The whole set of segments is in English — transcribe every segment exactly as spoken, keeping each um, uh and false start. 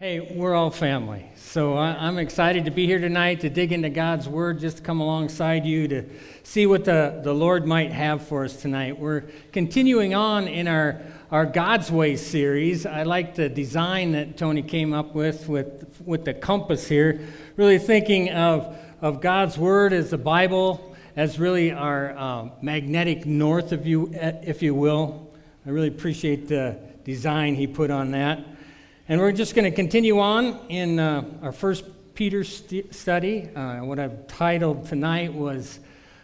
Hey, we're all family, so I'm excited to be here tonight to dig into God's Word, just to come alongside you to see what the, the Lord might have for us tonight. We're continuing on in our, our God's Way series. I like the design that Tony came up with, with, with the compass here, really thinking of, of God's Word as the Bible, as really our uh, magnetic north, if you, if you will. I really appreciate the design he put on that. And we're just going to continue on in uh, our First Peter st- study. Uh, what I've titled tonight was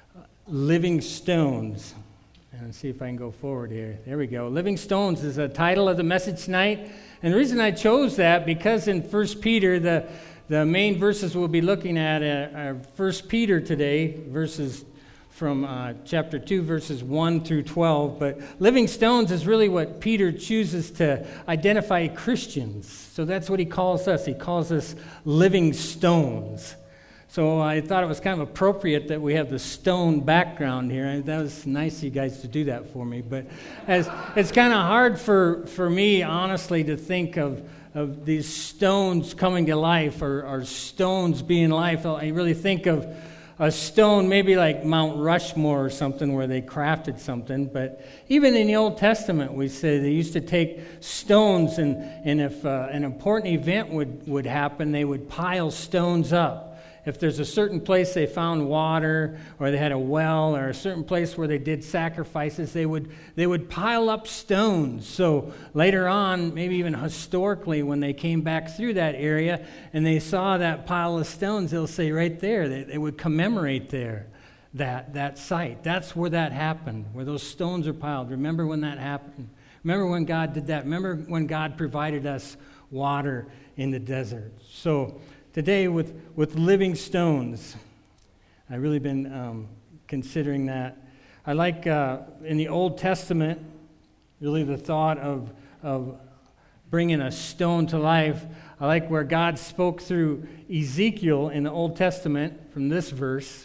Living Stones. And let's see if I can go forward here. There we go. Living Stones is the title of the message tonight. And the reason I chose that, because in First Peter, the, the main verses we'll be looking at are First Peter today, verses from uh, chapter two, verses one through twelve. But living stones is really what Peter chooses to identify Christians. So that's what he calls us. He calls us living stones. So I thought it was kind of appropriate that we have the stone background here. And that was nice of you guys to do that for me. But as it's kind of hard for, for me, honestly, to think of, of these stones coming to life or, or stones being life. I really think of a stone, maybe like Mount Rushmore or something, where they crafted something. But even in the Old Testament, we say they used to take stones, and, and if uh, an important event would, would happen, they would pile stones up. If there's a certain place they found water, or they had a well, or a certain place where they did sacrifices, they would they would pile up stones. So later on, maybe even historically, when they came back through that area and they saw that pile of stones, they'll say right there, they, they would commemorate there that, that site. That's where that happened, where those stones are piled. Remember when that happened? Remember when God did that? Remember when God provided us water in the desert? So today, with, with living stones, I've really been um, considering that. I like, uh, in the Old Testament, really the thought of, of bringing a stone to life. I like where God spoke through Ezekiel in the Old Testament from this verse.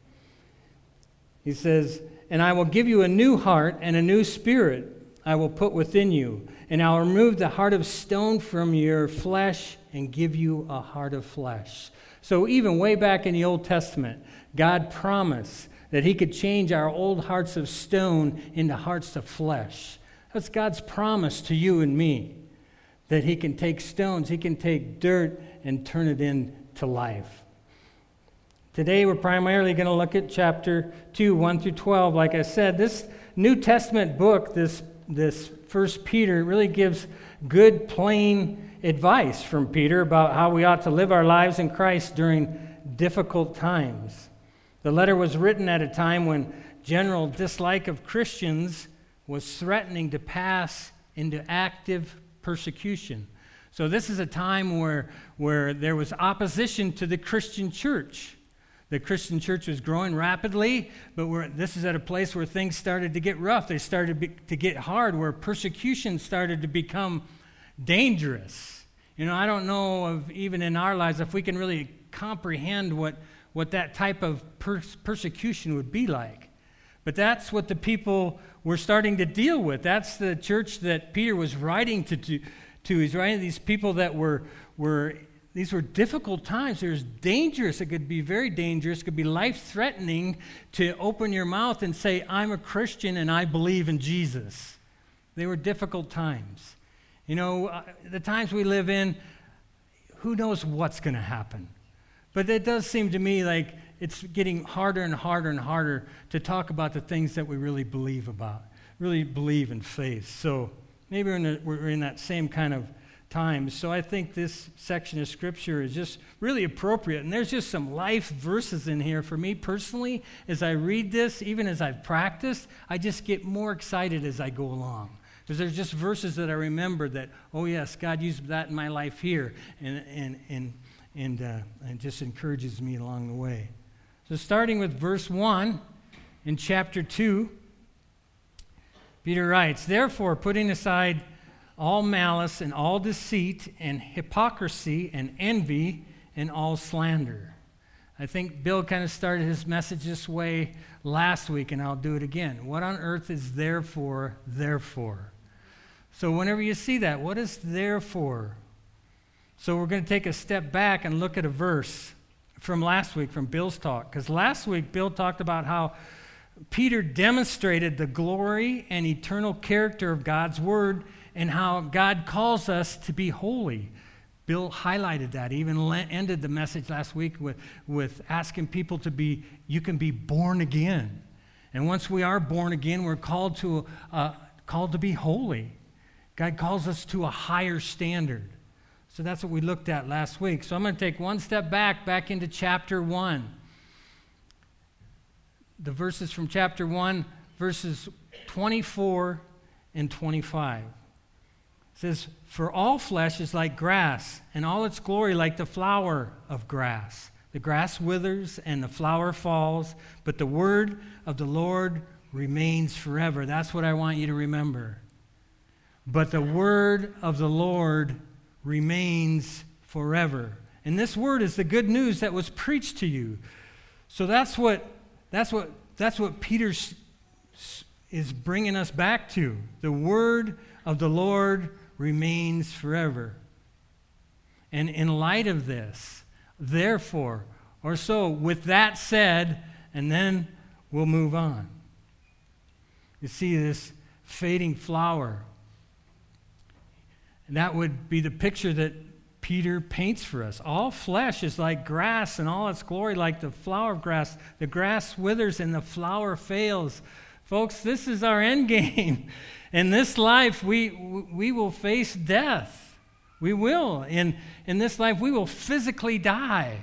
He says, "And I will give you a new heart and a new spirit I will put within you, and I'll remove the heart of stone from your flesh and give you a heart of flesh." So even way back in the Old Testament, God promised that he could change our old hearts of stone into hearts of flesh. That's God's promise to you and me, that he can take stones, he can take dirt and turn it into life. Today we're primarily going to look at chapter two, one through twelve. Like I said, this New Testament book, this This First Peter, really gives good, plain advice from Peter about how we ought to live our lives in Christ during difficult times. The letter was written at a time when general dislike of Christians was threatening to pass into active persecution. So this is a time where, where there was opposition to the Christian church. The Christian church was growing rapidly, but we're, this is at a place where things started to get rough. They started to, be, to get hard, where persecution started to become dangerous. You know, I don't know of, even in our lives, if we can really comprehend what, what that type of pers- persecution would be like. But that's what the people were starting to deal with. That's the church that Peter was writing to. to, to. He's writing to these people that were were... These were difficult times. It was dangerous. It could be very dangerous. It could be life-threatening to open your mouth and say, "I'm a Christian and I believe in Jesus." They were difficult times. You know, uh, the times we live in, who knows what's going to happen? But it does seem to me like it's getting harder and harder and harder to talk about the things that we really believe about, really believe in faith. So maybe we're in, a, we're in that same kind of times. So I think this section of Scripture is just really appropriate. And there's just some life verses in here for me personally. As I read this, even as I've practiced, I just get more excited as I go along. Because there's just verses that I remember that, oh yes, God used that in my life here. And and and and uh, it just encourages me along the way. So starting with verse one in chapter two, Peter writes, "Therefore, putting aside all malice and all deceit and hypocrisy and envy and all slander." I think Bill kind of started his message this way last week, and I'll do it again. What on earth is therefore, therefore? So whenever you see that, what is therefore? So we're going to take a step back and look at a verse from last week, from Bill's talk. Because last week, Bill talked about how Peter demonstrated the glory and eternal character of God's Word and how God calls us to be holy. Bill highlighted that. He even ended the message last week with, with asking people to be, you can be born again. And once we are born again, we're called to, uh, called to be holy. God calls us to a higher standard. So that's what we looked at last week. So I'm going to take one step back, back into chapter one. The verses from chapter one, verses twenty-four and twenty-five. It says, "For all flesh is like grass, and all its glory like the flower of grass. The grass withers and the flower falls, but the word of the Lord remains forever." That's what I want you to remember. But the word of the Lord remains forever. And this word is the good news that was preached to you. So that's what that's what that's what Peter is bringing us back to. The word of the Lord remains forever. And in light of this, therefore, or so, with that said, and then we'll move on. You see this fading flower. And that would be the picture that Peter paints for us. All flesh is like grass, and all its glory like the flower of grass. The grass withers and the flower fails. Folks, this is our end game. In this life, we we will face death. We will. In, in this life, we will physically die.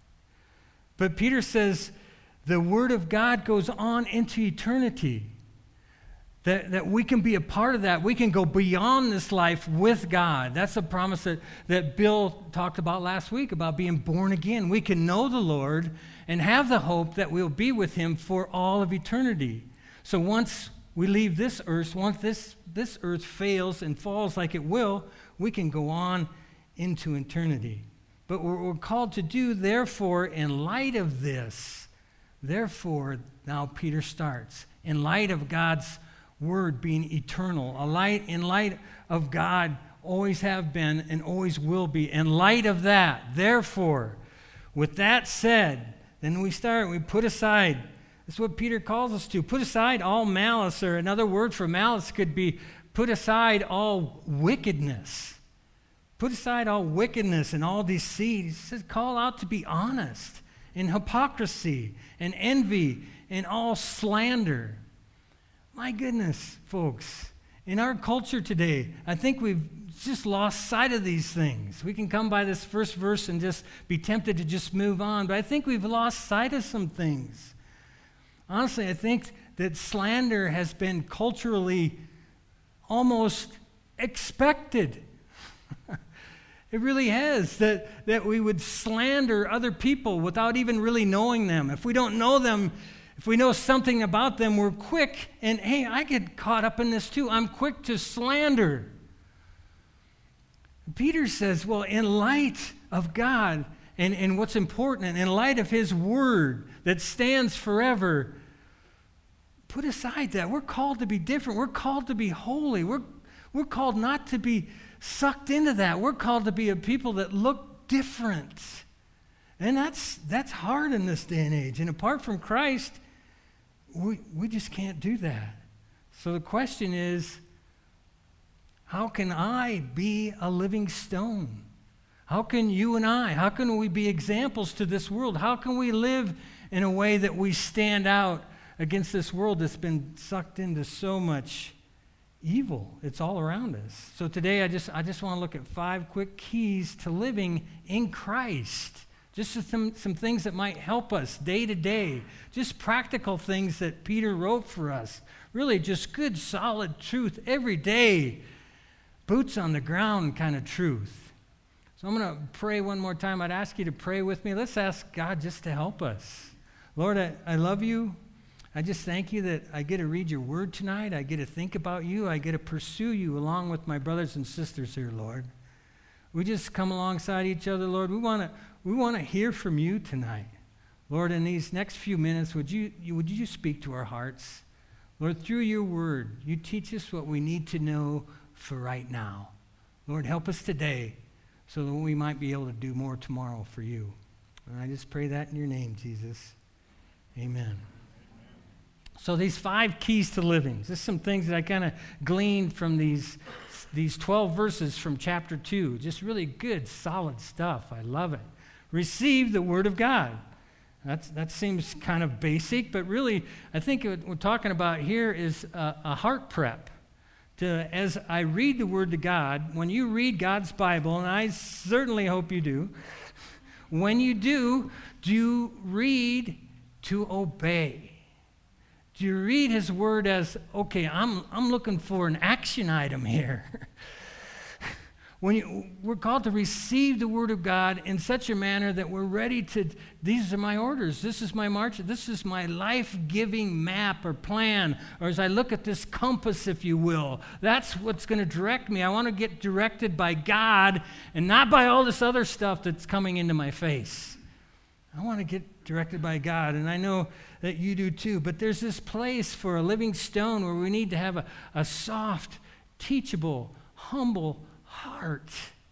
But Peter says the Word of God goes on into eternity. That, that we can be a part of that. We can go beyond this life with God. That's a promise that, that Bill talked about last week, about being born again. We can know the Lord and have the hope that we'll be with Him for all of eternity. So once we leave this earth, once this, this earth fails and falls like it will, we can go on into eternity. But what we're called to do, therefore, in light of this, therefore, now Peter starts, in light of God's Word being eternal, a light in light of God, always have been and always will be. In light of that, therefore, with that said, then we start, we put aside, that's what Peter calls us to, put aside all malice, or another word for malice could be put aside all wickedness. Put aside all wickedness and all deceit. He says, call out to be honest, and hypocrisy, and envy, and all slander. My goodness, folks, in our culture today, I think we've just lost sight of these things. We can come by this first verse and just be tempted to just move on, but I think we've lost sight of some things. Honestly, I think that slander has been culturally almost expected. It really has, that, that we would slander other people without even really knowing them. If we don't know them, if we know something about them, we're quick, and hey, I get caught up in this too. I'm quick to slander. Peter says, well, in light of God and, and what's important, and in light of His Word that stands forever, put aside that. We're called to be different. We're called to be holy. We're, we're called not to be sucked into that. We're called to be a people that look different. And that's that's hard in this day and age. And apart from Christ, we we just can't do that. So the question is, how can I be a living stone? How can you and I, how can we be examples to this world? How can we live in a way that we stand out against this world that's been sucked into so much evil? It's all around us. So today I just I just want to look at five quick keys to living in Christ. Just some, some things that might help us day to day. Just practical things that Peter wrote for us. Really just good, solid truth every day. Boots on the ground kind of truth. So I'm going to pray one more time. I'd ask you to pray with me. Let's ask God just to help us. Lord, I, I love you. I just thank you that I get to read your word tonight. I get to think about you. I get to pursue you along with my brothers and sisters here, Lord. We just come alongside each other, Lord. We want to we want to hear from you tonight. Lord, in these next few minutes, would you, you would you speak to our hearts? Lord, through your word, you teach us what we need to know for right now. Lord, help us today. so that we might be able to do more tomorrow for you. And I just pray that in your name, Jesus. Amen. So these five keys to living. Just some things that I kind of gleaned from these, these twelve verses from chapter two. Just really good, solid stuff. I love it. Receive the Word of God. That's, that seems kind of basic, but really, I think what we're talking about here is a, a heart prep. To, as I read the Word of God, when you read God's Bible, and I certainly hope you do, when you do, do you read to obey? Do you read His Word as, okay, I'm, I'm looking for an action item here? When you, we're called to receive the Word of God in such a manner that we're ready to, these are my orders, this is my march, this is my life-giving map or plan, or as I look at this compass, if you will, that's what's going to direct me. I want to get directed by God and not by all this other stuff that's coming into my face. I want to get directed by God, and I know that you do too, but there's this place for a living stone where we need to have a, a soft, teachable, humble heart.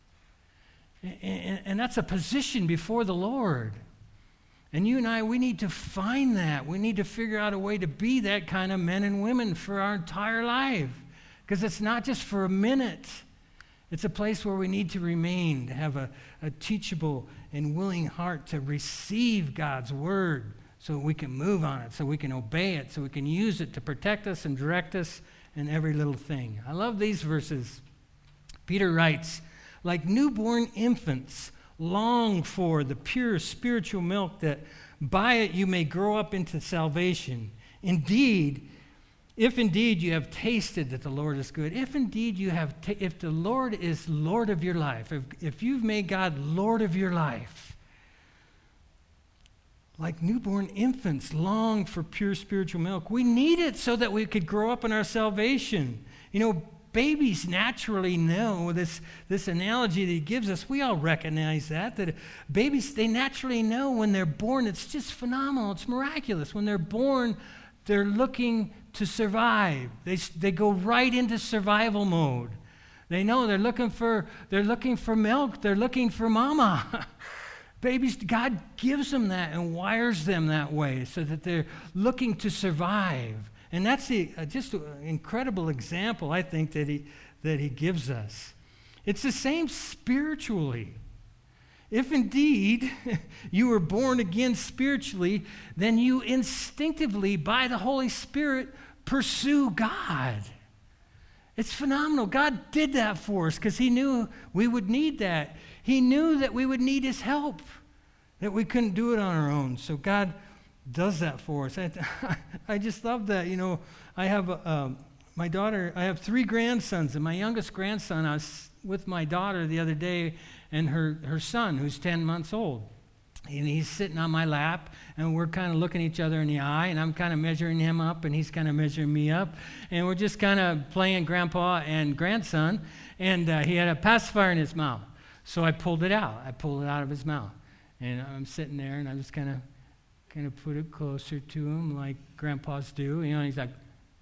And, and that's a position before the Lord. And you and I, we need to find that. We need to figure out a way to be that kind of men and women for our entire life. Because it's not just for a minute. It's a place where we need to remain, to have a, a teachable and willing heart to receive God's Word so we can move on it, so we can obey it, so we can use it to protect us and direct us in every little thing. I love these verses. Peter writes, like newborn infants, long for the pure spiritual milk that by it you may grow up into salvation. Indeed, if indeed you have tasted that the Lord is good, if indeed you have, ta- if the Lord is Lord of your life, if, if you've made God Lord of your life, like newborn infants long for pure spiritual milk, we need it so that we could grow up in our salvation. You know, babies naturally know this, this analogy that he gives us. We all recognize that, that babies, they naturally know when they're born. It's just phenomenal. It's miraculous. When they're born, they're looking to survive. They, they go right into survival mode. They know they're looking for, they're looking for milk. They're looking for mama. Babies, God gives them that and wires them that way so that they're looking to survive. And that's the, uh, just an incredible example, I think, that he, that he gives us. It's the same spiritually. If indeed you were born again spiritually, then you instinctively, by the Holy Spirit, pursue God. It's phenomenal. God did that for us because he knew we would need that. He knew that we would need his help, that we couldn't do it on our own. So God does that for us. I, I just love that. You know, I have um, my daughter, I have three grandsons, and my youngest grandson, I was with my daughter the other day, and her, her son, who's ten months old. And he's sitting on my lap, and we're kind of looking each other in the eye, and I'm kind of measuring him up, and he's kind of measuring me up. And we're just kind of playing grandpa and grandson, and uh, he had a pacifier in his mouth. So I pulled it out. I pulled it out of his mouth. And I'm sitting there, and I just kind of kind of put it closer to him like grandpas do. You know, and he's like,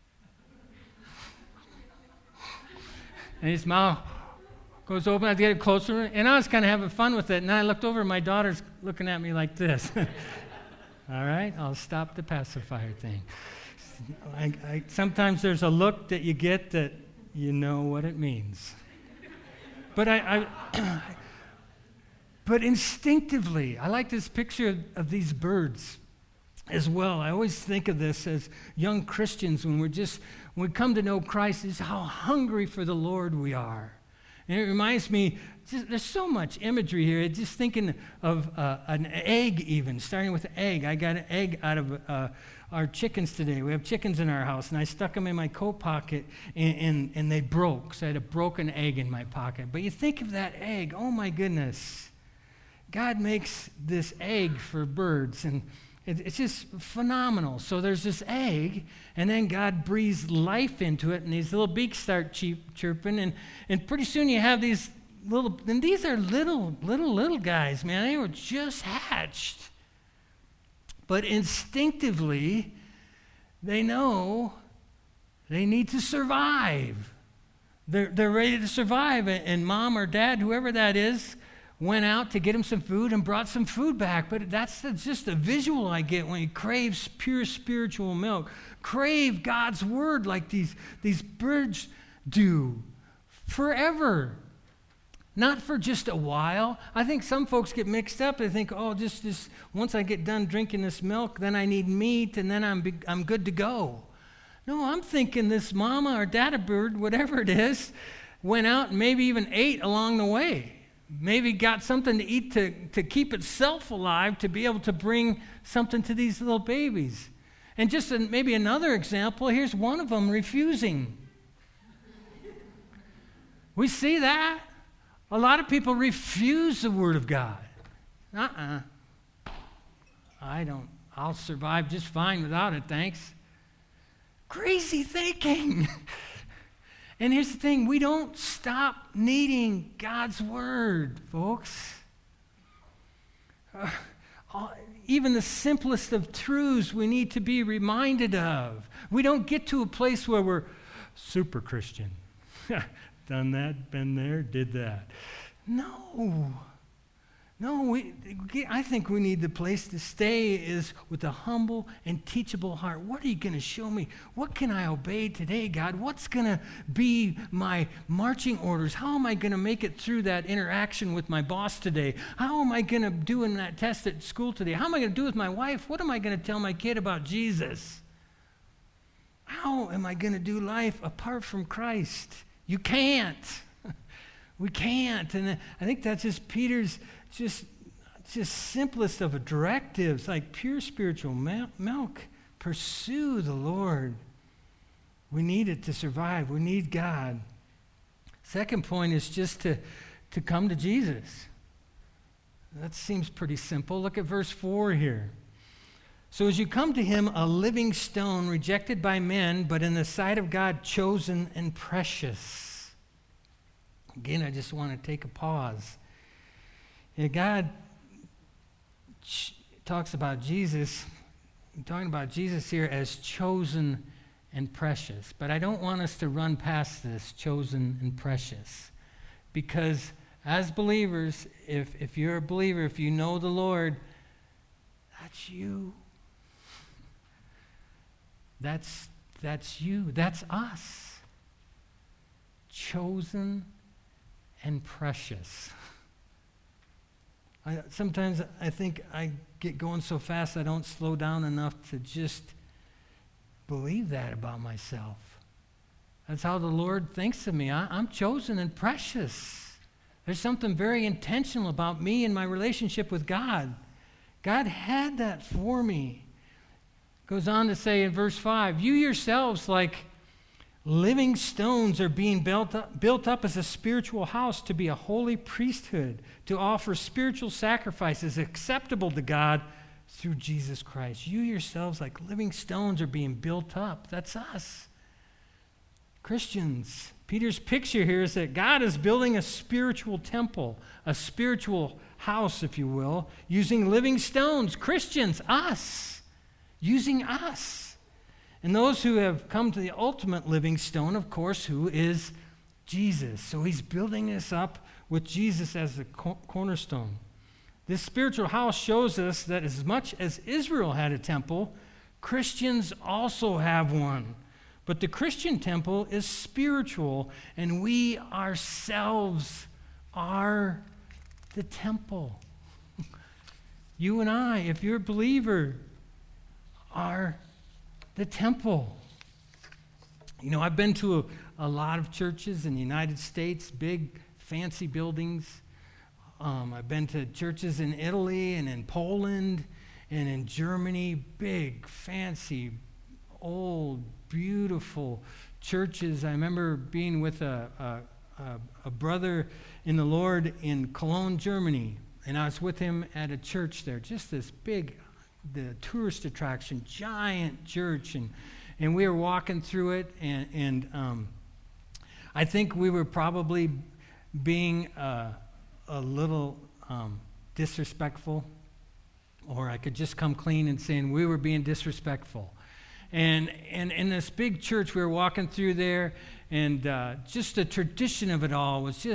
and his mouth goes open. I get it closer, and I was kind of having fun with it. And then I looked over, and my daughter's looking at me like this. All right, I'll stop the pacifier thing. I, I, sometimes there's a look that you get that you know what it means. But I, I but instinctively, I like this picture of, of these birds as well. I always think of this as young Christians when we're just, when we come to know Christ, is how hungry for the Lord we are. And it reminds me, just, there's so much imagery here. Just thinking of uh, an egg even, starting with an egg. I got an egg out of uh, our chickens today. We have chickens in our house, and I stuck them in my coat pocket, and, and, and they broke. So I had a broken egg in my pocket. But you think of that egg, oh my goodness. God makes this egg for birds, and it, it's just phenomenal. So there's this egg, and then God breathes life into it, and these little beaks start cheep, chirping, and, and pretty soon you have these little, and these are little, little, little guys, man. They were just hatched. But instinctively, they know they need to survive. They're, they're ready to survive, and mom or dad, whoever that is, went out to get him some food and brought some food back. But that's just a visual I get when he craves pure spiritual milk. Crave God's word like these, these birds do forever. Not for just a while. I think some folks get mixed up. They think, oh, just this, once I get done drinking this milk, then I need meat, and then I'm, I'm good to go. No, I'm thinking this mama or dada bird, whatever it is, went out and maybe even ate along the way. Maybe got something to eat to, to keep itself alive, to be able to bring something to these little babies. And just an, maybe another example, here's one of them refusing. We see that. A lot of people refuse the Word of God. Uh-uh. I don't, I'll survive just fine without it, thanks. Crazy thinking. And here's the thing, we don't stop needing God's Word, folks. Uh, all, even the simplest of truths we need to be reminded of. We don't get to a place where we're super Christian. Done that, been there, did that. No. No, we, I think we need the place to stay is with a humble and teachable heart. What are you going to show me? What can I obey today, God? What's going to be my marching orders? How am I going to make it through that interaction with my boss today? How am I going to do in that test at school today? How am I going to do with my wife? What am I going to tell my kid about Jesus? How am I going to do life apart from Christ? You can't. We can't. And I think that's just Peter's just, just simplest of directives, like pure spiritual milk. Pursue the Lord. We need it to survive. We need God. Second point is just to, to come to Jesus. That seems pretty simple. Look at verse four here. So as you come to him, a living stone, rejected by men, but in the sight of God, chosen and precious. Again, I just want to take a pause. You know, God ch- talks about Jesus, I'm talking about Jesus here as chosen and precious. But I don't want us to run past this, chosen and precious. Because as believers, if, if you're a believer, if you know the Lord, that's you. That's, that's you. That's us. Chosen and precious. I, sometimes I think I get going so fast I don't slow down enough to just believe that about myself. That's how the Lord thinks of me. I, I'm chosen and precious. There's something very intentional about me and my relationship with God. God had that for me. Goes on to say in verse five, you yourselves, like living stones, are being built up, built up as a spiritual house to be a holy priesthood, to offer spiritual sacrifices acceptable to God through Jesus Christ. You yourselves, like living stones, are being built up. That's us. Christians. Peter's picture here is that God is building a spiritual temple, a spiritual house, if you will, using living stones. Christians, us. Using us. And those who have come to the ultimate living stone, of course, who is Jesus. So he's building us up with Jesus as the co- cornerstone. This spiritual house shows us that as much as Israel had a temple, Christians also have one. But the Christian temple is spiritual, and we ourselves are the temple. You and I, if you're a believer, are the temple. You know, I've been to a, a lot of churches in the United States, big, fancy buildings. Um, I've been to churches in Italy and in Poland and in Germany, big, fancy, old, beautiful churches. I remember being with a, a, a, a brother in the Lord in Cologne, Germany, and I was with him at a church there, just this big, the tourist attraction, giant church, and and we were walking through it, and and um, I think we were probably being uh, a little um, disrespectful, or I could just come clean and saying we were being disrespectful. And and in this big church, we were walking through there, and uh, just the tradition of it all was just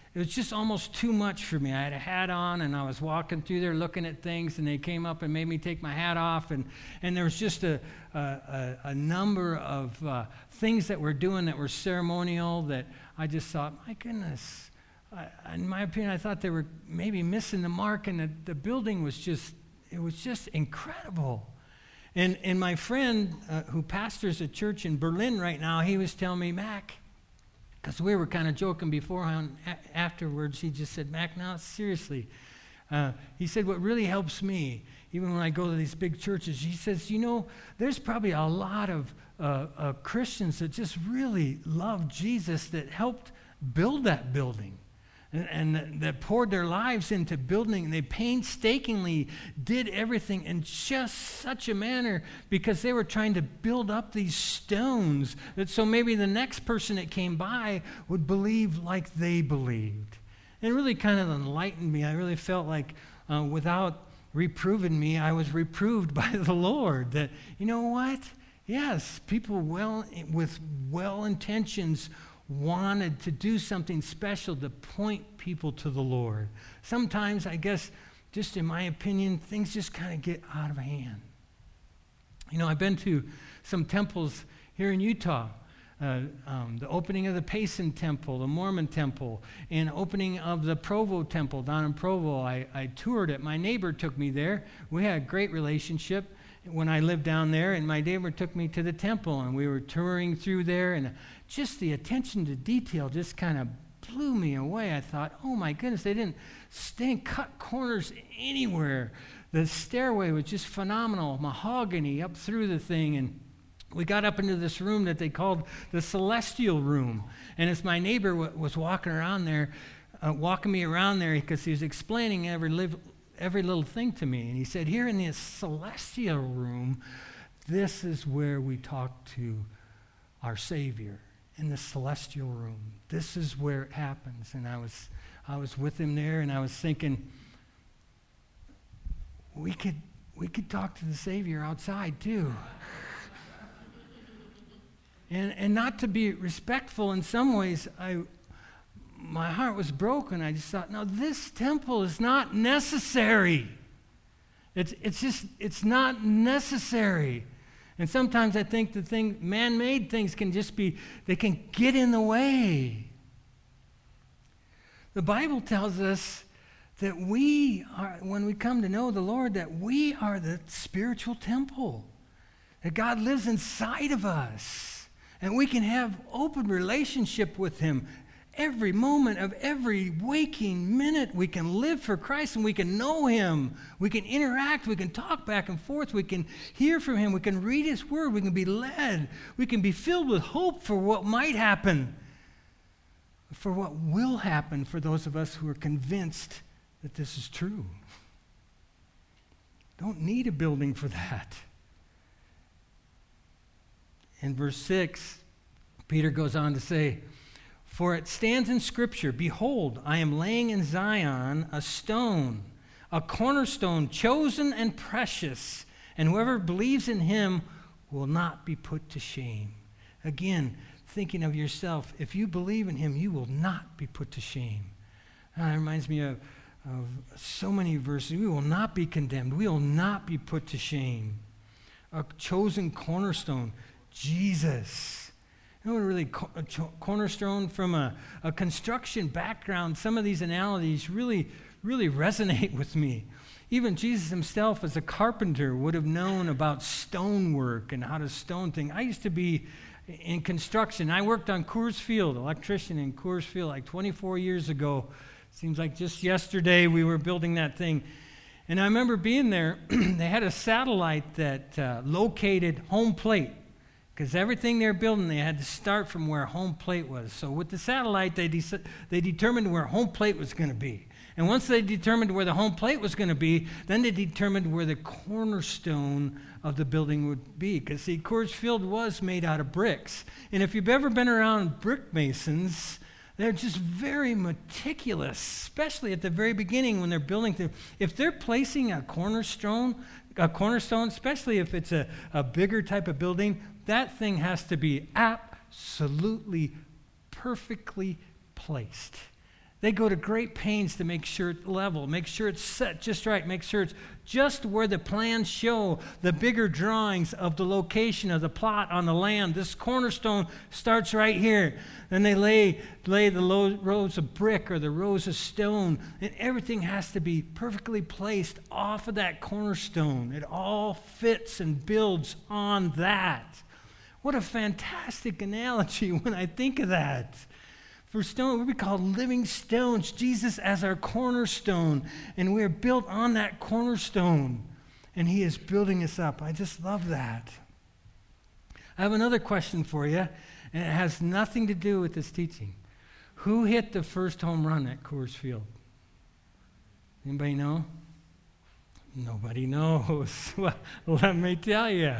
it was just almost too much for me. I had a hat on, and I was walking through there looking at things, and they came up and made me take my hat off, and, and there was just a, a, a, a number of uh, things that we're doing that were ceremonial that I just thought, my goodness. I, in my opinion, I thought they were maybe missing the mark, and the, the building was just, it was just incredible. And, and my friend uh, who pastors a church in Berlin right now, he was telling me, Mac, because we were kind of joking beforehand, a- afterwards, he just said, Mac, now seriously, uh, he said, what really helps me, even when I go to these big churches, he says, you know, there's probably a lot of uh, uh, Christians that just really love Jesus that helped build that building. And, and that, that poured their lives into building, and they painstakingly did everything in just such a manner because they were trying to build up these stones that so maybe the next person that came by would believe like they believed. And it really kind of enlightened me. I really felt like uh, without reproving me, I was reproved by the Lord that, you know what? Yes, people well with well intentions wanted to do something special to point people to the Lord. Sometimes, I guess, just in my opinion, things just kind of get out of hand. You know, I've been to some temples here in Utah. Uh, um, the opening of the Payson Temple, the Mormon Temple, and opening of the Provo Temple down in Provo. I, I toured it. My neighbor took me there. We had a great relationship when I lived down there, and my neighbor took me to the temple, and we were touring through there, and just the attention to detail just kind of blew me away. I thought, oh my goodness, they didn't, they didn't cut corners anywhere. The stairway was just phenomenal, mahogany up through the thing, and we got up into this room that they called the Celestial Room. And as my neighbor w- was walking around there, uh, walking me around there, because he was explaining every live, every little thing to me. And he said, here in this Celestial Room, this is where we talk to our Savior, in the Celestial Room. This is where it happens. And I was, I was with him there, and I was thinking, we could, we could talk to the Savior outside too. And and not to be respectful in some ways, I my heart was broken. I just thought, no, this temple is not necessary. It's it's just it's not necessary. And sometimes I think the thing, man-made things can just be, they can get in the way. The Bible tells us that we are, when we come to know the Lord, that we are the spiritual temple. That God lives inside of us. And we can have open relationship with him every moment of every waking minute. We can live for Christ, and we can know him. We can interact. We can talk back and forth. We can hear from him. We can read his word. We can be led. We can be filled with hope for what might happen, for what will happen for those of us who are convinced that this is true. Don't need a building for that. In verse six, Peter goes on to say, for it stands in Scripture, behold, I am laying in Zion a stone, a cornerstone, chosen and precious, and whoever believes in him will not be put to shame. Again, thinking of yourself, if you believe in him, you will not be put to shame. Uh, that reminds me of, of so many verses. We will not be condemned. We will not be put to shame. A chosen cornerstone, Jesus. You know what really co- a cho- cornerstone from a, a construction background, some of these analogies really, really resonate with me. Even Jesus himself as a carpenter would have known about stonework and how to stone things. I used to be in construction. I worked on Coors Field, electrician in Coors Field like twenty-four years ago. Seems like just yesterday we were building that thing. And I remember being there. They had a satellite that uh, located home plate. Because everything they're building, they had to start from where home plate was. So with the satellite, they de- they determined where home plate was going to be. And once they determined where the home plate was going to be, then they determined where the cornerstone of the building would be. Because, see, Coors Field was made out of bricks. And if you've ever been around brick masons, they're just very meticulous, especially at the very beginning when they're building. Th- if they're placing a cornerstone, a cornerstone, especially if it's a, a bigger type of building, that thing has to be absolutely perfectly placed. They go to great pains to make sure it's level, make sure it's set just right, make sure it's just where the plans show the bigger drawings of the location of the plot on the land. This cornerstone starts right here. Then they lay, lay the lo- rows of brick or the rows of stone, and everything has to be perfectly placed off of that cornerstone. It all fits and builds on that. What a fantastic analogy when I think of that. For stone, we call living stones, Jesus as our cornerstone, and we are built on that cornerstone, and he is building us up. I just love that. I have another question for you, and it has nothing to do with this teaching. Who hit the first home run at Coors Field? Anybody know? Nobody knows. Well, let me tell you.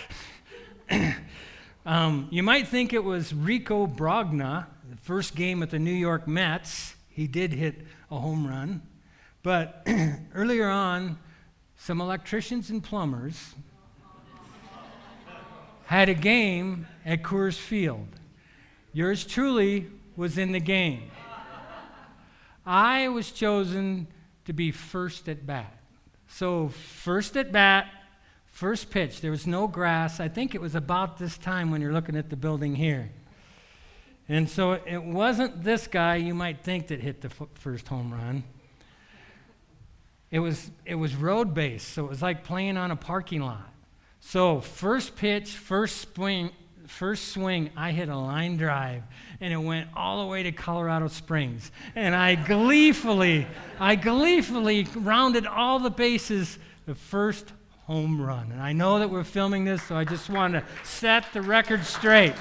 um, you might think it was Rico Brogna. The first game at the New York Mets, he did hit a home run. But earlier on, some electricians and plumbers had a game at Coors Field. Yours truly was in the game. I was chosen to be first at bat. So first at bat, first pitch. There was no grass. I think it was about this time when you're looking at the building here. And so it wasn't this guy you might think that hit the f- first home run. It was it was road based, so it was like playing on a parking lot. So first pitch, first swing, first swing, I hit a line drive, and it went all the way to Colorado Springs. And I gleefully, I gleefully rounded all the bases the first home run. And I know that we're filming this, so I just want to set the record straight.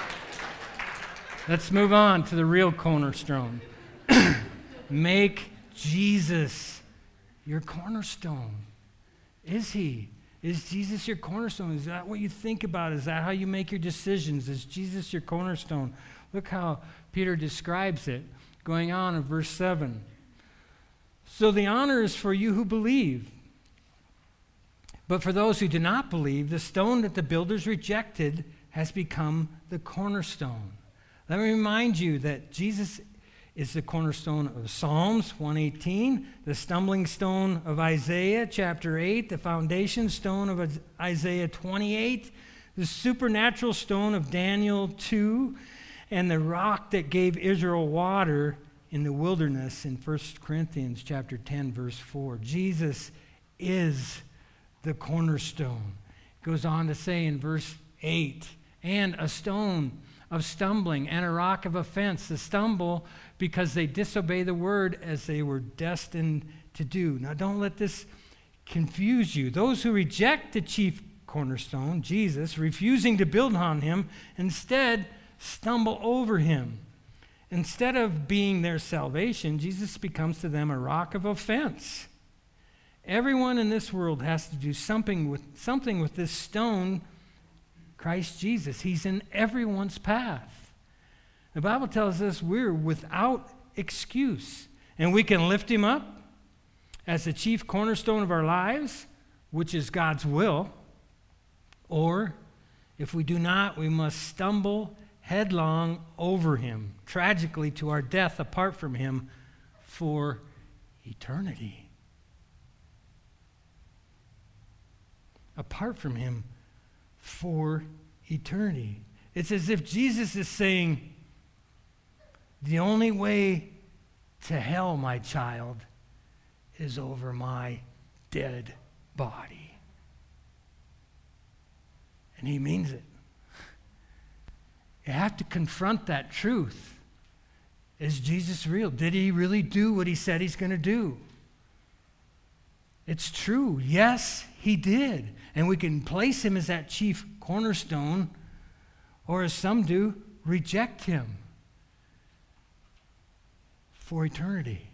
Let's move on to the real cornerstone. Make Jesus your cornerstone. Is he? Is Jesus your cornerstone? Is that what you think about? Is that how you make your decisions? Is Jesus your cornerstone? Look how Peter describes it, going on in verse seven. So the honor is for you who believe. But for those who do not believe, the stone that the builders rejected has become the cornerstone. Let me remind you that Jesus is the cornerstone of Psalms one eighteen, the stumbling stone of Isaiah chapter eight, the foundation stone of Isaiah twenty-eight, the supernatural stone of Daniel two, and the rock that gave Israel water in the wilderness in First Corinthians chapter ten, verse four. Jesus is the cornerstone. It goes on to say in verse eight, and a stone of stumbling and a rock of offense. They stumble because they disobey the word as they were destined to do. Now don't let this confuse you. Those who reject the chief cornerstone, Jesus, refusing to build on him, instead stumble over him. Instead of being their salvation, Jesus becomes to them a rock of offense. Everyone in this world has to do something with something with this stone, Christ Jesus. He's in everyone's path. The Bible tells us we're without excuse, and we can lift him up as the chief cornerstone of our lives, which is God's will, or if we do not, we must stumble headlong over him, tragically to our death apart from him for eternity. Apart from him for eternity. It's as if Jesus is saying, the only way to hell, my child, is over my dead body. And he means it. You have to confront that truth. Is Jesus real? Did he really do what he said he's going to do? It's true. Yes, he did. And we can place him as that chief cornerstone, or as some do, reject him for eternity.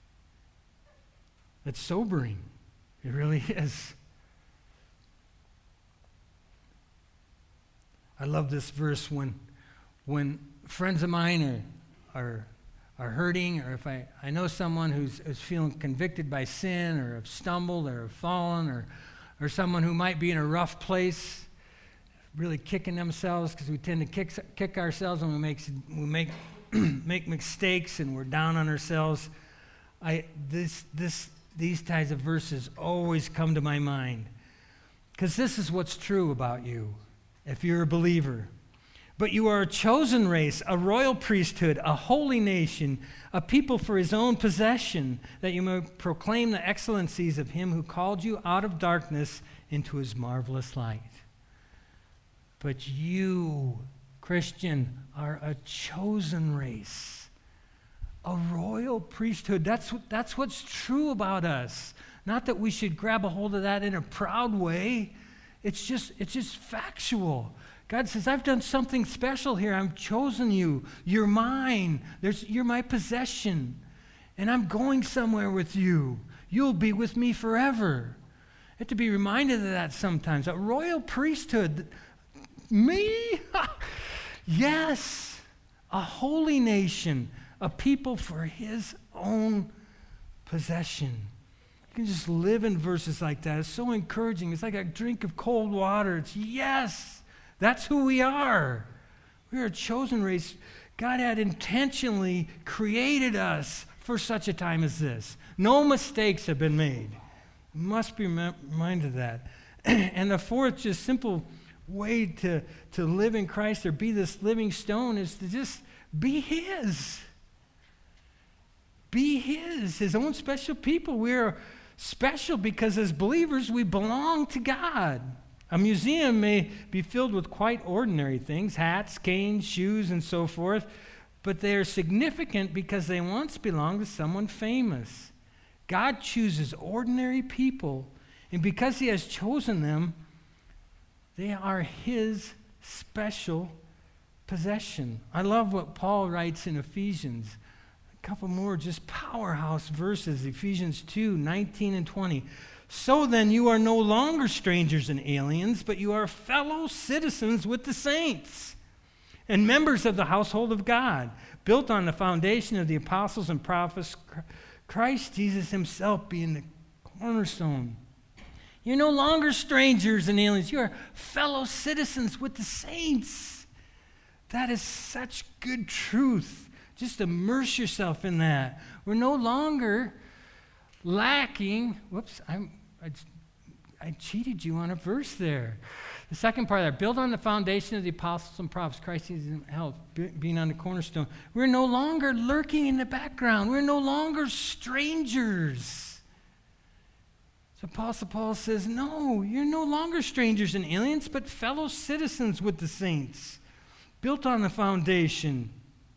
It's sobering. It really is. I love this verse when when friends of mine are are are hurting, or if I, I know someone who's, who's feeling convicted by sin, or have stumbled, or have fallen, or or someone who might be in a rough place, really kicking themselves, because we tend to kick kick ourselves when we make we make make mistakes and we're down on ourselves, I this this these types of verses always come to my mind. Because this is what's true about you, if you're a believer. But you are a chosen race, a royal priesthood, a holy nation, a people for his own possession, that you may proclaim the excellencies of him who called you out of darkness into his marvelous light. But you, Christian, are a chosen race, a royal priesthood. That's what, that's what's true about us. Not that we should grab a hold of that in a proud way. It's just, it's just factual. God says, I've done something special here. I've chosen you. You're mine. There's, you're my possession. And I'm going somewhere with you. You'll be with me forever. I have to be reminded of that sometimes. A royal priesthood. Me? Yes. A holy nation. A people for his own possession. You can just live in verses like that. It's so encouraging. It's like a drink of cold water. It's yes, that's who we are. We're a chosen race. God had intentionally created us for such a time as this. No mistakes have been made. You must be reminded of that. And the fourth, just simple way to, to live in Christ or be this living stone is to just be his. Be his, his own special people. We're special because as believers, we belong to God. A museum may be filled with quite ordinary things, hats, canes, shoes, and so forth, but they are significant because they once belonged to someone famous. God chooses ordinary people, and because he has chosen them, they are his special possession. I love what Paul writes in Ephesians. A couple more just powerhouse verses, Ephesians two, nineteen and twenty. So then you are no longer strangers and aliens, but you are fellow citizens with the saints and members of the household of God, built on the foundation of the apostles and prophets, Christ Jesus himself being the cornerstone. You're no longer strangers and aliens. You are fellow citizens with the saints. That is such good truth. Just immerse yourself in that. We're no longer lacking. Whoops, I'm, I, I cheated you on a verse there. The second part of that, build on the foundation of the apostles and prophets, Christ Jesus himself being on the cornerstone. We're no longer lurking in the background. We're no longer strangers. So Apostle Paul says, no, you're no longer strangers and aliens, but fellow citizens with the saints, built on the foundation.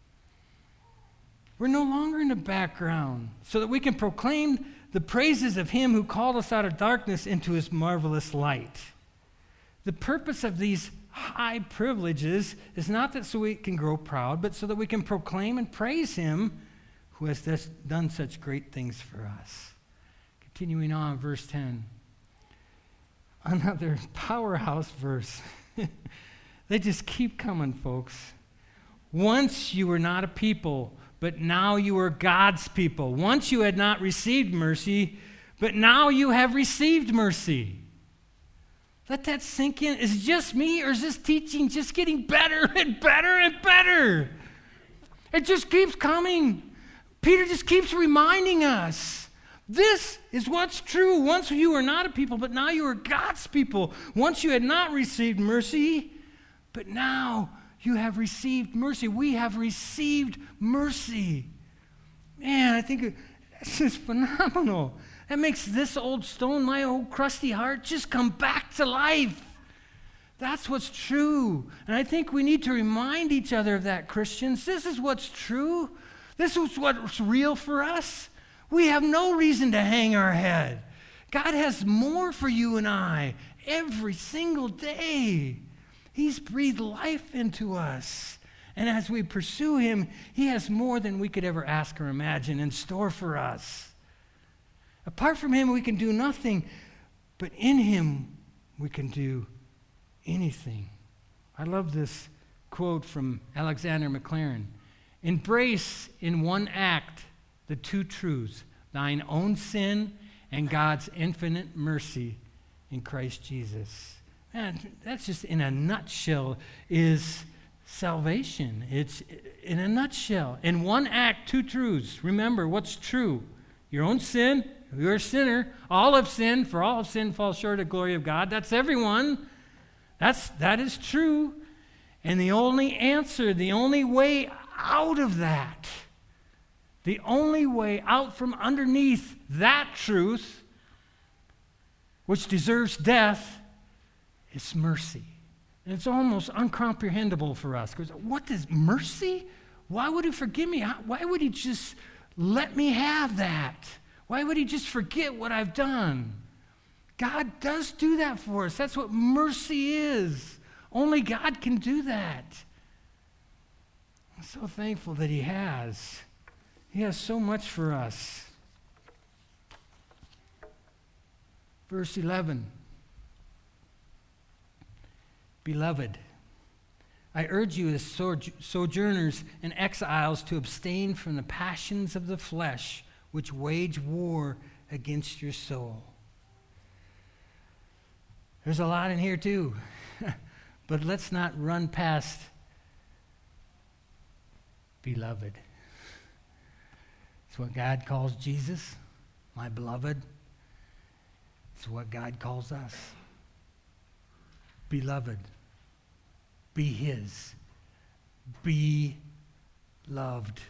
We're no longer in the background, so that we can proclaim the praises of him who called us out of darkness into his marvelous light. The purpose of these high privileges is not that so we can grow proud, but so that we can proclaim and praise him who has this, done such great things for us. Continuing on, verse ten. Another powerhouse verse. They just keep coming, folks. Once you were not a people, but now you are God's people. Once you had not received mercy, but now you have received mercy. Let that sink in. Is it just me, or is this teaching just getting better and better and better? It just keeps coming. Peter just keeps reminding us. This is what's true. Once you were not a people, but now you are God's people. Once you had not received mercy, but now you have received mercy. We have received mercy. Man, I think this is phenomenal. That makes this old stone, my old crusty heart, just come back to life. That's what's true. And I think we need to remind each other of that, Christians. This is what's true. This is what's real for us. We have no reason to hang our head. God has more for you and I every single day. He's breathed life into us. And as we pursue him, he has more than we could ever ask or imagine in store for us. Apart from him, we can do nothing, but in him, we can do anything. I love this quote from Alexander McLaren. Embrace in one act the two truths, thine own sin and God's infinite mercy in Christ Jesus. Man, that's just in a nutshell is salvation. It's in a nutshell. In one act, two truths. Remember what's true. Your own sin, you're a sinner. All have sinned, for all have sinned, fall short of the glory of God. That's everyone. That's, that is true. And the only answer, the only way out of that, the only way out from underneath that truth, which deserves death, is mercy. And it's almost incomprehensible for us. Because what is mercy? Why would he forgive me? Why would he just let me have that? Why would he just forget what I've done? God does do that for us. That's what mercy is. Only God can do that. I'm so thankful that he has. He has so much for us. Verse eleven. Beloved, I urge you as sojourners and exiles to abstain from the passions of the flesh, which wage war against your soul. There's a lot in here too, but let's not run past beloved. It's what God calls Jesus, my beloved. It's what God calls us. Beloved. Be his. Be loved.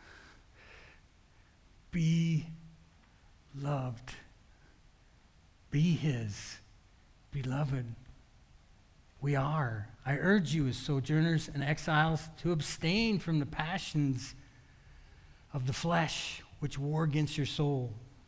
Be loved. Be his. Beloved. We are. I urge you as sojourners and exiles to abstain from the passions of the flesh which war against your soul.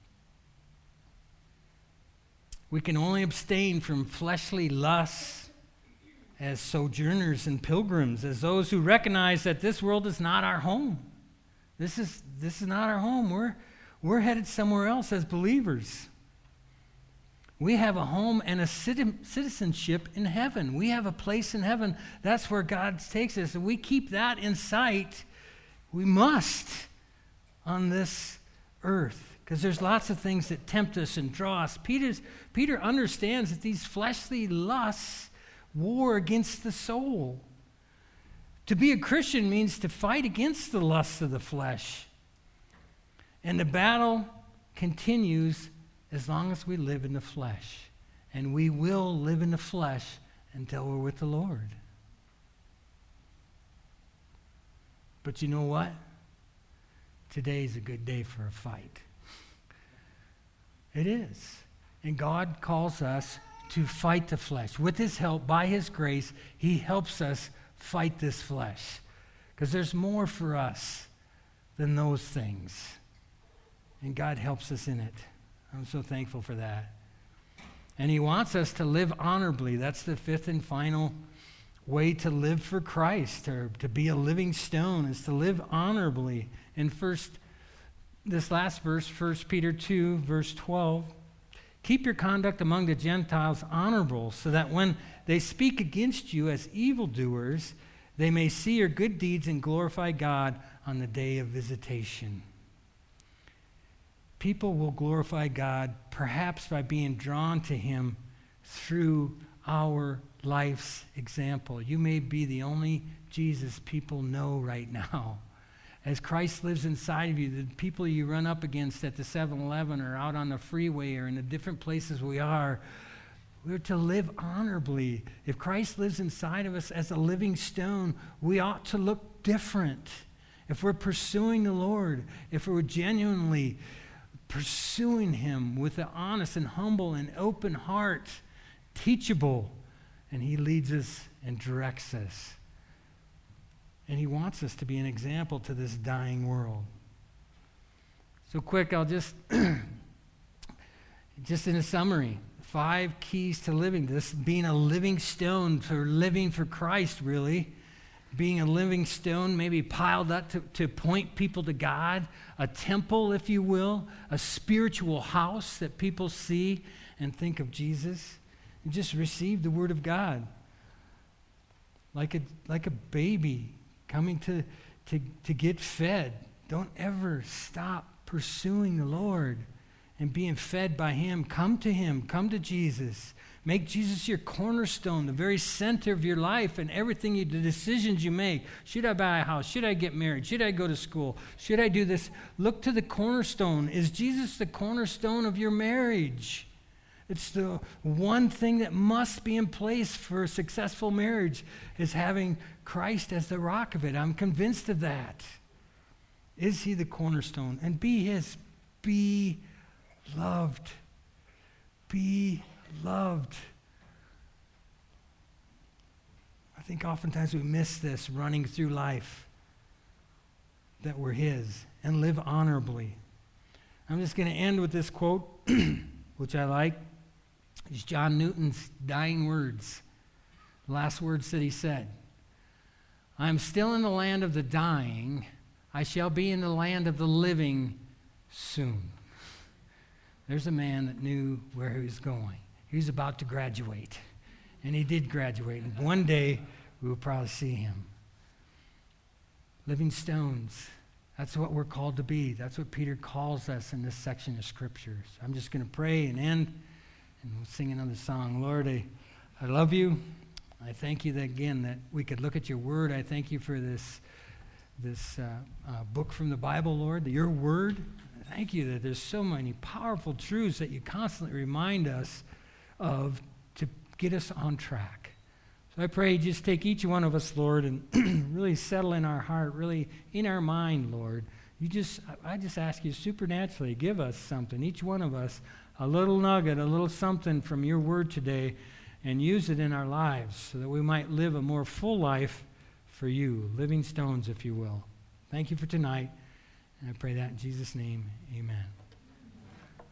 We can only abstain from fleshly lusts as sojourners and pilgrims, as those who recognize that this world is not our home. This is, this is not our home. We're, we're headed somewhere else as believers. We have a home and a citizenship in heaven. We have a place in heaven. That's where God takes us. And we keep that in sight. We must on this earth. Because there's lots of things that tempt us and draw us. Peter's, Peter understands that these fleshly lusts war against the soul. To be a Christian means to fight against the lusts of the flesh. And the battle continues as long as we live in the flesh. And we will live in the flesh until we're with the Lord. But you know what? Today's a good day for a fight. It is. And God calls us to fight the flesh. With his help, by his grace, he helps us fight this flesh. Because there's more for us than those things. And God helps us in it. I'm so thankful for that. And he wants us to live honorably. That's the fifth and final way to live for Christ, or to be a living stone, is to live honorably. In first, this last verse, First Peter two, verse twelve, keep your conduct among the Gentiles honorable, so that when they speak against you as evildoers, they may see your good deeds and glorify God on the day of visitation. People will glorify God perhaps by being drawn to him through our life's example. You may be the only Jesus people know right now. As Christ lives inside of you, the people you run up against at the seven eleven or out on the freeway or in the different places we are, we're to live honorably. If Christ lives inside of us as a living stone, we ought to look different. If we're pursuing the Lord, if we're genuinely pursuing him with an honest and humble and open heart, teachable, and he leads us and directs us. And he wants us to be an example to this dying world. So quick, I'll just, just in a summary, five keys to living. This being a living stone for living for Christ, really. Being a living stone, maybe piled up to, to point people to God. A temple, if you will. A spiritual house that people see and think of Jesus. And just receive the word of God. Like a, like a baby coming to, to, to get fed. Don't ever stop pursuing the Lord and being fed by him. Come to him. Come to Jesus. Make Jesus your cornerstone, the very center of your life and everything, you, the decisions you make. Should I buy a house? Should I get married? Should I go to school? Should I do this? Look to the cornerstone. Is Jesus the cornerstone of your marriage? It's the one thing that must be in place for a successful marriage, is having Christ as the rock of it. I'm convinced of that. Is he the cornerstone? And be his. Be loved. Be loved. I think oftentimes we miss this running through life, that we're his, and live honorably. I'm just going to end with this quote, which I like. It's John Newton's dying words. The last words that he said. I am still in the land of the dying. I shall be in the land of the living soon. There's a man that knew where he was going. He was about to graduate. And he did graduate. And one day, we will probably see him. Living stones. That's what we're called to be. That's what Peter calls us in this section of Scriptures. I'm just going to pray and end, and we'll sing another song. Lord, I, I love you. I thank you that, again, that we could look at your word. I thank you for this, this uh, uh, book from the Bible, Lord, your word. Thank you that there's so many powerful truths that you constantly remind us of to get us on track. So I pray just take each one of us, Lord, and really settle in our heart, really in our mind, Lord. You just, I just ask you supernaturally, give us something, each one of us, a little nugget, a little something from your word today, and use it in our lives so that we might live a more full life for you, living stones, if you will. Thank you for tonight. And I pray that in Jesus' name, amen.